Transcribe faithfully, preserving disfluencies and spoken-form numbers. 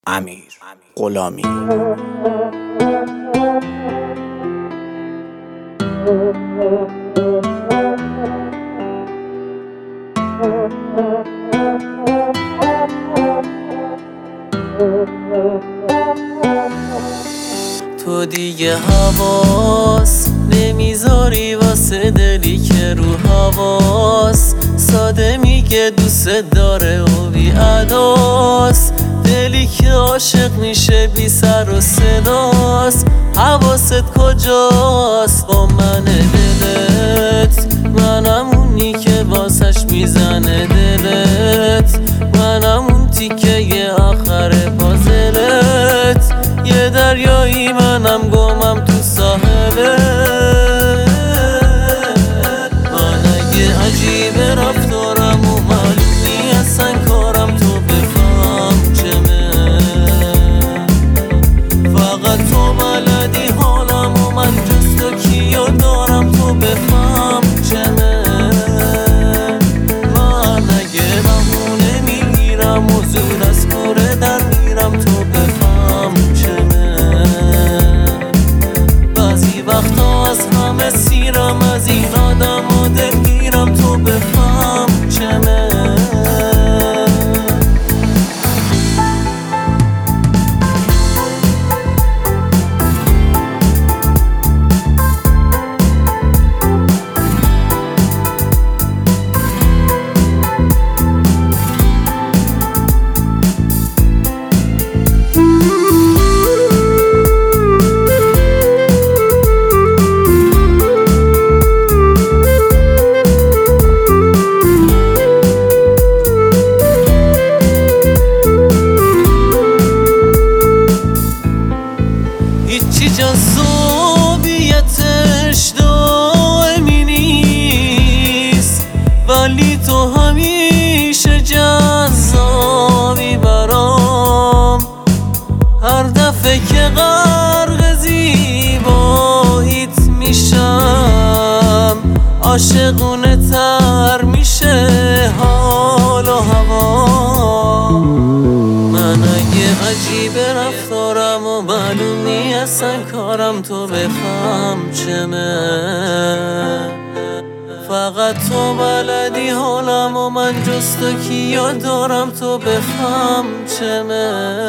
امیر غلامی. تو دیگه حواس نمیذاری واسه دلی که رو حواس ساده میگه دوست داره و بی اداست، دلی که عاشق میشه بی سر و صداست. حواست کجاست با من دلت؟ منم اونی که واسش میزنه دلت، منم اون تیکه آخر پازلت. یه دریایی منم گمم تو ساحله. من اگه عجیبه رفتارم و معلومی اصلا کارم تو بفهم چمه، فقط تو بلدی حالم و من جز تو کیو دارم تو بفهم چمه. من اگه بهونه میگیرم و زود از کوره در میرم تو بفهم چمه. بعضی وقتا از همه سیرم از این آدم و دلگیرم تو بفهم چمه. هیچی جذابیتش دائمی نیست، ولی تو همیشه جذابی برام. هر دفعه که غرق زیباییت میشم عاشقونه تر میشه حال و هوا. من اگه عجیبه رفتارم و معلوم نی اصلا کارم تو بفهم چمه، فقط تو بلدی حالم و من جز تو کیو دارم تو بفهم چمه.